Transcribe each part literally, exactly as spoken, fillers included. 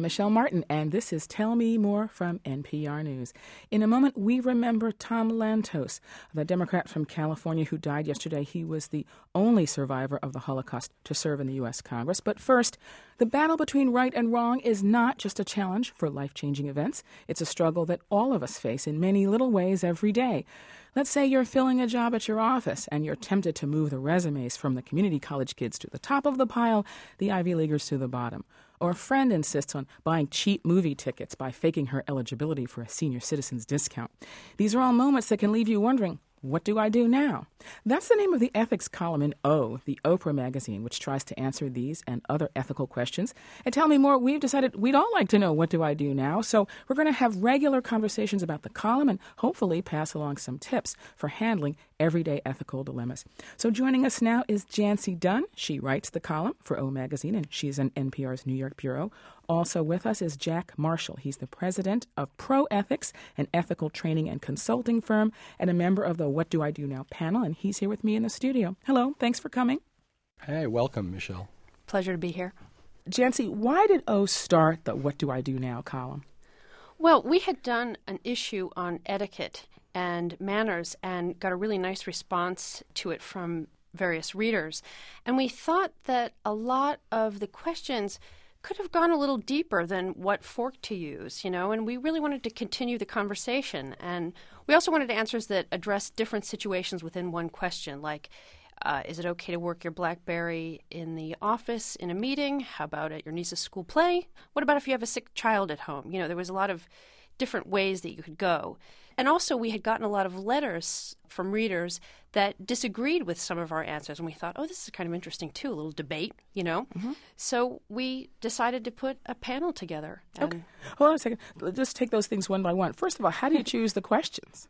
Michelle Martin, and this is Tell Me More from N P R News. In a moment, we remember Tom Lantos, the Democrat from California who died yesterday. He was the only survivor of the Holocaust to serve in the U S Congress. But first, the battle between right and wrong is not just a challenge for life-changing events. It's a struggle that all of us face in many little ways every day. Let's say you're filling a job at your office and you're tempted to move the resumes from the community college kids to the top of the pile, the Ivy Leaguers to the bottom. Or a friend insists on buying cheap movie tickets by faking her eligibility for a senior citizen's discount. These are all moments that can leave you wondering, what do I do now? That's the name of the ethics column in O, the Oprah magazine, which tries to answer these and other ethical questions. And Tell Me More, we've decided we'd all like to know, what do I do now? So we're going to have regular conversations about the column and hopefully pass along some tips for handling everyday ethical dilemmas. So joining us now is Jancy Dunn. She writes the column for O Magazine, and she's in N P R's New York bureau. Also with us is Jack Marshall. He's the president of ProEthics, an ethical training and consulting firm, and a member of the What Do I Do Now panel, and he's here with me in the studio. Hello, thanks for coming. Hey, welcome, Michelle. Pleasure to be here. Jancy, why did O start the What Do I Do Now column? Well, we had done an issue on etiquette and manners and got a really nice response to it from various readers. And we thought that a lot of the questions could have gone a little deeper than what fork to use, you know, and we really wanted to continue the conversation. And we also wanted answers that addressed different situations within one question, like, uh, is it okay to work your BlackBerry in the office in a meeting? How about at your niece's school play? What about if you have a sick child at home? You know, there was a lot of different ways that you could go. And also, we had gotten a lot of letters from readers that disagreed with some of our answers. And we thought, oh, this is kind of interesting, too, a little debate, you know. Mm-hmm. So we decided to put a panel together. Okay. Hold on a second. Let's just take those things one by one. First of all, how do you choose the questions?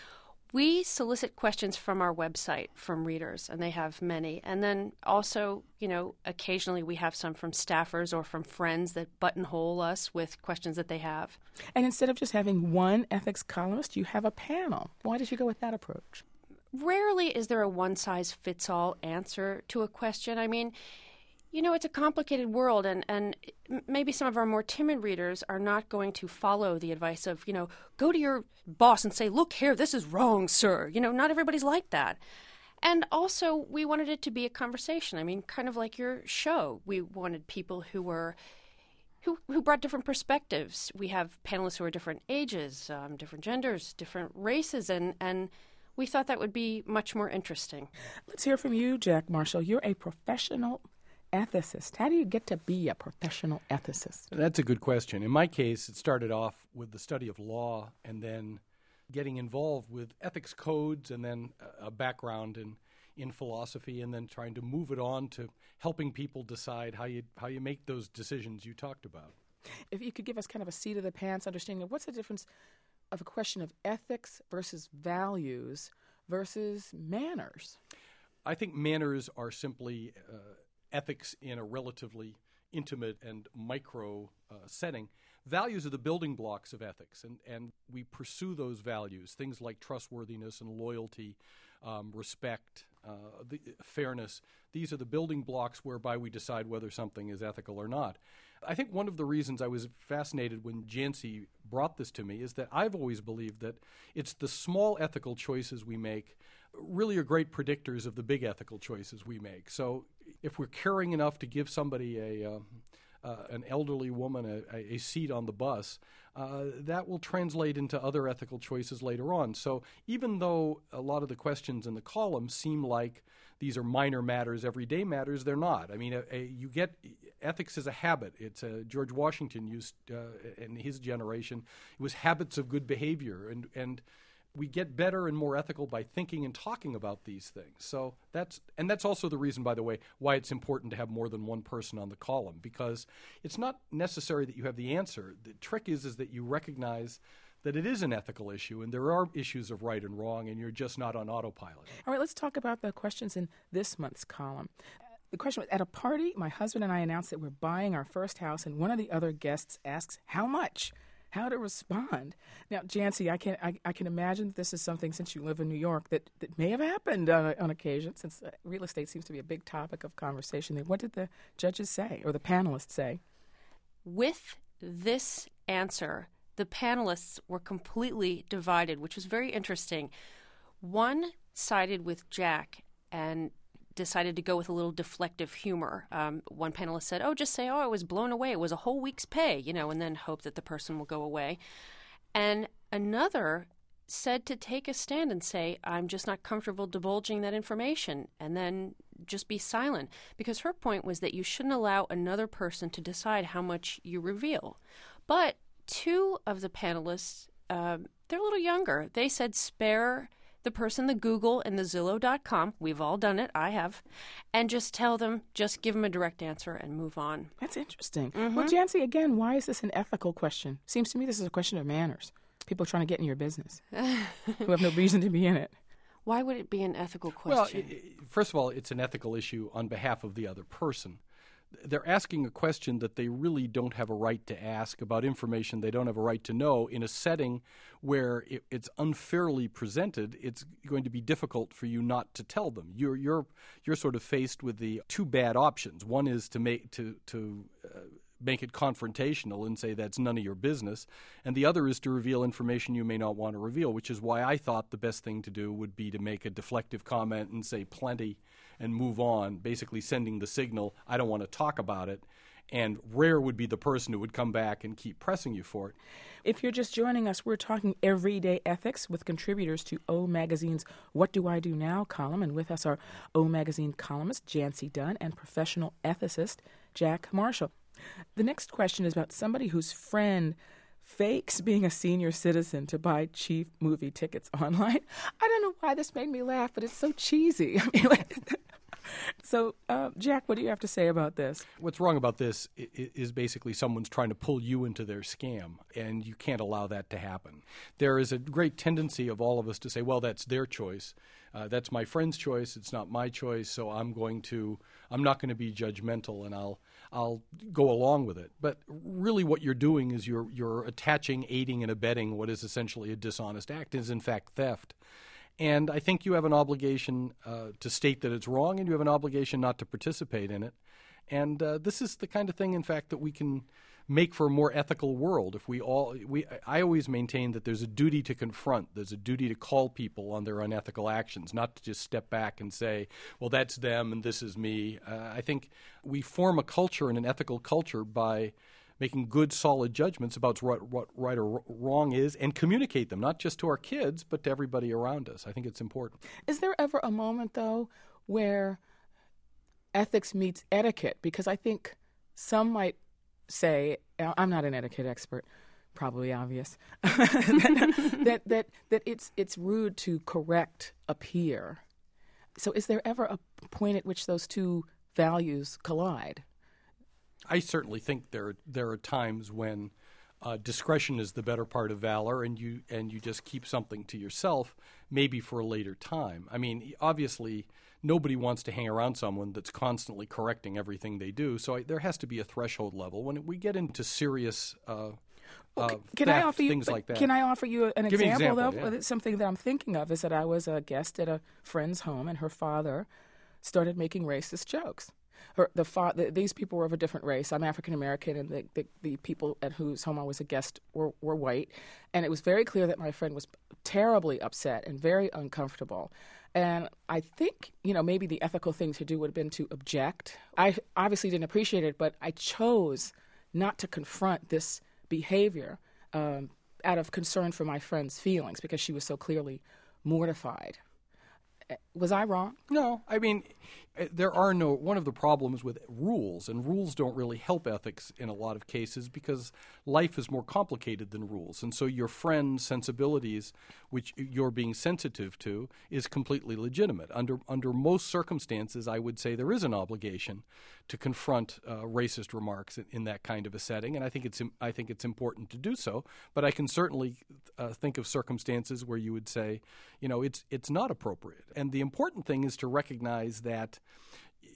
We solicit questions from our website from readers, and they have many. And then also, you know, occasionally we have some from staffers or from friends that buttonhole us with questions that they have. And instead of just having one ethics columnist, you have a panel. Why did you go with that approach? Rarely is there a one-size-fits-all answer to a question. I mean, you know, it's a complicated world, and, and maybe some of our more timid readers are not going to follow the advice of, you know, go to your boss and say, look here, this is wrong, sir. You know, not everybody's like that. And also, we wanted it to be a conversation. I mean, kind of like your show. We wanted people who were who who brought different perspectives. We have panelists who are different ages, um, different genders, different races, and, and we thought that would be much more interesting. Let's hear from you, Jack Marshall. You're a professional ethicist. How do you get to be a professional ethicist? That's a good question. In my case, it started off with the study of law and then getting involved with ethics codes and then a background in, in philosophy and then trying to move it on to helping people decide how you how you make those decisions you talked about. If you could give us kind of a seat of the pants understanding of what's the difference of a question of ethics versus values versus manners? I think manners are simply uh, ethics in a relatively intimate and micro uh, setting. Values are the building blocks of ethics, and, and we pursue those values, things like trustworthiness and loyalty, um, respect, uh, the, fairness. These are the building blocks whereby we decide whether something is ethical or not. I think one of the reasons I was fascinated when Jancy brought this to me is that I've always believed that it's the small ethical choices we make really are great predictors of the big ethical choices we make. So if we're caring enough to give somebody a uh, uh, an elderly woman a, a seat on the bus, uh, that will translate into other ethical choices later on. So even though a lot of the questions in the column seem like these are minor matters, everyday matters, they're not. I mean, a, a, you get ethics is a habit. It's a, George Washington used uh, in his generation. It was habits of good behavior, and and we get better and more ethical by thinking and talking about these things. So that's and that's also the reason, by the way, why it's important to have more than one person on the column, because it's not necessary that you have the answer. The trick is is that you recognize that it is an ethical issue, and there are issues of right and wrong, and you're just not on autopilot. All right, let's talk about the questions in this month's column. The question was, at a party, my husband and I announced that we're buying our first house, and one of the other guests asks, how much? How to respond. Now, Jancy, I can I, I can imagine this is something, since you live in New York, that, that may have happened on, on occasion, since uh, real estate seems to be a big topic of conversation there. What did the judges say, or the panelists say? With this answer, the panelists were completely divided, which was very interesting. One sided with Jack and decided to go with a little deflective humor. Um, one panelist said, oh, just say, oh, I was blown away. It was a whole week's pay, you know, and then hope that the person will go away. And another said to take a stand and say, I'm just not comfortable divulging that information, and then just be silent. Because her point was that you shouldn't allow another person to decide how much you reveal. But two of the panelists, um, they're a little younger. They said spare the person the Google and the Zillow dot com. We've all done it. I have. And just tell them, just give them a direct answer and move on. That's interesting. Mm-hmm. Well, Jancy, again, why is this an ethical question? Seems to me this is a question of manners. People trying to get in your business who have no reason to be in it. Why would it be an ethical Well, question? i- i- first of all, it's an ethical issue on behalf of the other person. They're asking a question that they really don't have a right to ask about information they don't have a right to know in a setting where it, it's unfairly presented. It's going to be difficult for you not to tell them. You're you're you're sort of faced with the two bad options. One is to make to to uh, make it confrontational and say that's none of your business, and the other is to reveal information you may not want to reveal, which is why I thought the best thing to do would be to make a deflective comment and say plenty and move on, basically sending the signal, I don't want to talk about it, and rare would be the person who would come back and keep pressing you for it. If you're just joining us, we're talking everyday ethics with contributors to O Magazine's What Do I Do Now column, and with us are O Magazine columnist Jancy Dunn and professional ethicist Jack Marshall. The next question is about somebody whose friend fakes being a senior citizen to buy cheap movie tickets online. I don't know why this made me laugh, but it's so cheesy. I mean, like, so, uh, Jack, what do you have to say about this? What's wrong about this i- i- is basically someone's trying to pull you into their scam, and you can't allow that to happen. There is a great tendency of all of us to say, well, that's their choice. Uh, that's my friend's choice. It's not my choice, so I'm going to, I'm not going to be judgmental, and I'll, I'll go along with it. But really, what you're doing is you're, you're attaching, aiding, and abetting what is essentially a dishonest act. It is in fact theft. And I think you have an obligation uh, to state that it's wrong, and you have an obligation not to participate in it. And uh, this is the kind of thing, in fact, that we can make for a more ethical world. If we all, we, I always maintain that there's a duty to confront, there's a duty to call people on their unethical actions, not to just step back and say, well, that's them and this is me. Uh, I think we form a culture and an ethical culture by making good, solid judgments about what, what right or wrong is and communicate them, not just to our kids, but to everybody around us. I think it's important. Is there ever a moment, though, where ethics meets etiquette? Because I think some might say, I'm not an etiquette expert, probably obvious, that, that, that, that it's, it's rude to correct a peer. So is there ever a point at which those two values collide? I certainly think there there are times when uh, discretion is the better part of valor, and you and you just keep something to yourself, maybe for a later time. I mean, obviously, nobody wants to hang around someone that's constantly correcting everything they do. So I, there has to be a threshold level when we get into serious uh, uh, Can theft, I offer you, things like that. Can I offer you an Give me an example, example, though? yeah. Something that I'm thinking of is that I was a guest at a friend's home, and her father started making racist jokes. Her, the, fa- the these people were of a different race. I'm African American, and the, the, the people at whose home I was a guest were, were white. And it was very clear that my friend was terribly upset and very uncomfortable. And I think, you know, maybe the ethical thing to do would have been to object. I obviously didn't appreciate it, but I chose not to confront this behavior um, out of concern for my friend's feelings because she was so clearly mortified. Was I wrong? No, I mean, uh, there are no, one of the problems with rules, and rules don't really help ethics in a lot of cases because life is more complicated than rules. And so your friend's sensibilities, which you're being sensitive to, is completely legitimate. Under under most circumstances, I would say there is an obligation to confront uh, racist remarks in, in that kind of a setting, and I think it's I think it's important to do so. But I can certainly uh, think of circumstances where you would say, you know, it's it's not appropriate. And the important thing is to recognize that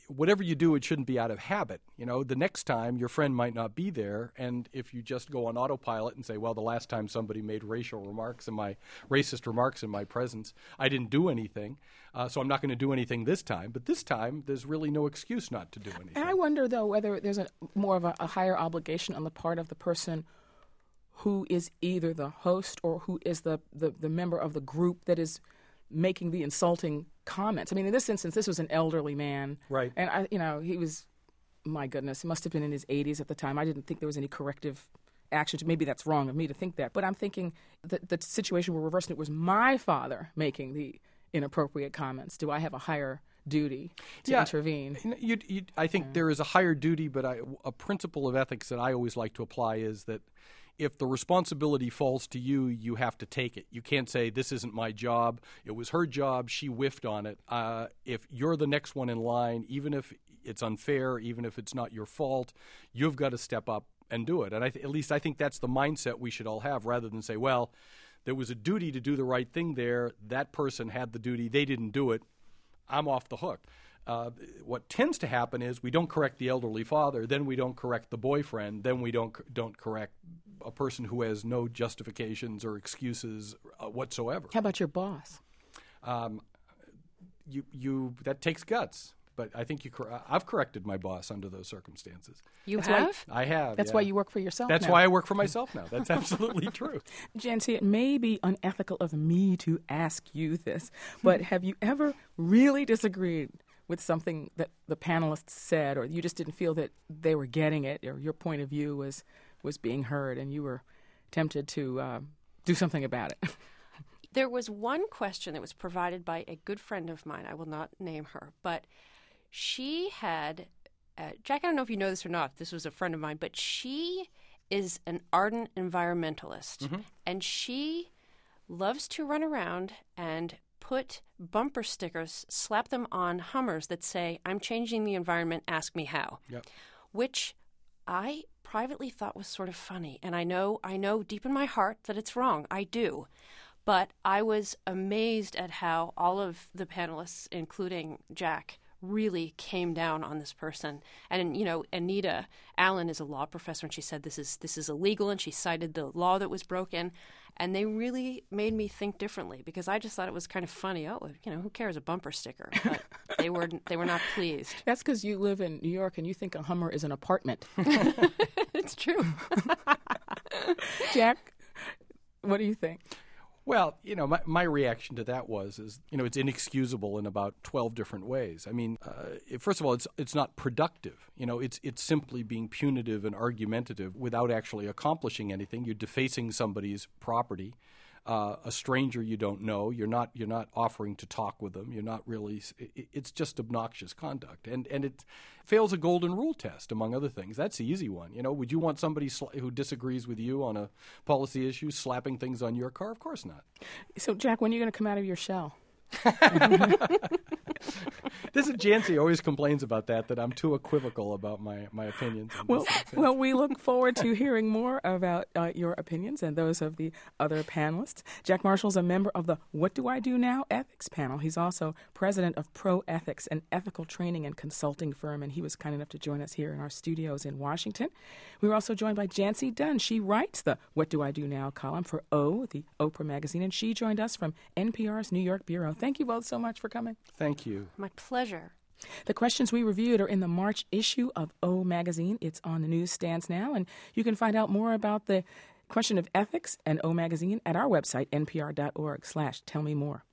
whatever you do, it shouldn't be out of habit. You know, the next time your friend might not be there, and if you just go on autopilot and say, well, the last time somebody made racial remarks in my racist remarks in my presence, I didn't do anything, uh, so I'm not going to do anything this time. But this time, there's really no excuse not to do anything. And I wonder, though, whether there's a more of a, a higher obligation on the part of the person who is either the host or who is the, the, the member of the group that is making the insulting comments. I mean, in this instance, this was an elderly man. Right. And, I, you know, he was, my goodness, he must have been in his eighties at the time. I didn't think there was any corrective action. Maybe that's wrong of me to think that. But I'm thinking that the situation we're reversing, it was my father making the inappropriate comments. Do I have a higher duty to yeah, intervene? You, you, I think yeah. there is a higher duty, but I, a principle of ethics that I always like to apply is that if the responsibility falls to you, you have to take it. You can't say, this isn't my job. It was her job. She whiffed on it. Uh, if you're the next one in line, even if it's unfair, even if it's not your fault, you've got to step up and do it. And I th- at least I think that's the mindset we should all have, rather than say, well, there was a duty to do the right thing there. That person had the duty. They didn't do it. I'm off the hook. Uh, what tends to happen is we don't correct the elderly father, then we don't correct the boyfriend, then we don't don't correct a person who has no justifications or excuses uh, whatsoever. How about your boss? Um, you you that takes guts, but I think you cor- I've corrected my boss under those circumstances. You That's have? Why, I have. That's yeah. why you work for yourself. That's now. why I work for myself now. That's absolutely true. Jancy, it may be unethical of me to ask you this, but have you ever really disagreed with something that the panelists said, or you just didn't feel that they were getting it, or your point of view was, was being heard, and you were tempted to uh, do something about it? There was one question that was provided by a good friend of mine. I will not name her, but she had, uh, Jack, I don't know if you know this or not, this was a friend of mine, but she is an ardent environmentalist, mm-hmm. and she loves to run around and put bumper stickers, slap them on Hummers that say, I'm changing the environment, ask me how, yep. which I privately thought was sort of funny. And I know, I know deep in my heart that it's wrong. I do. But I was amazed at how all of the panelists, including Jack, really came down on this person. And, you know, Anita Allen is a law professor, and she said this is this is illegal, and she cited the law that was broken. And they really made me think differently, because I just thought it was kind of funny. Oh, you know, who cares, a bumper sticker? But they were they were not pleased. That's because you live in New York and you think a Hummer is an apartment. It's true. Jack, what do you think? Well, you know, my, my reaction to that was, is, you know, it's inexcusable in about twelve different ways. I mean, uh, it, first of all, it's it's not productive. You know, it's it's simply being punitive and argumentative without actually accomplishing anything. You're defacing somebody's property, uh, a stranger you don't know. You're not you're not offering to talk with them. You're not really. It, it's just obnoxious conduct, and and it fails a golden rule test, among other things. That's the easy one. You know, would you want somebody sl- who disagrees with you on a policy issue slapping things on your car? Of course not. So, Jack, when are you going to come out of your shell? This is Jancy always complains about that, that I'm too equivocal about my, my opinions. Well, well, we look forward to hearing more about uh, your opinions and those of the other panelists. Jack Marshall's a member of the What Do I Do Now ethics panel. He's also president of Pro Ethics, an ethical training and consulting firm, and he was kind enough to join us here in our studios in Washington. We were also joined by Jancy Dunn. She writes the What Do I Do Now column for O, the Oprah magazine, and she joined us from N P R's New York bureau. Thank you both so much for coming. Thank you. My pleasure. The questions we reviewed are in the March issue of O Magazine. It's on the newsstands now, and you can find out more about the question of ethics and O Magazine at our website, npr.org slash tell me more.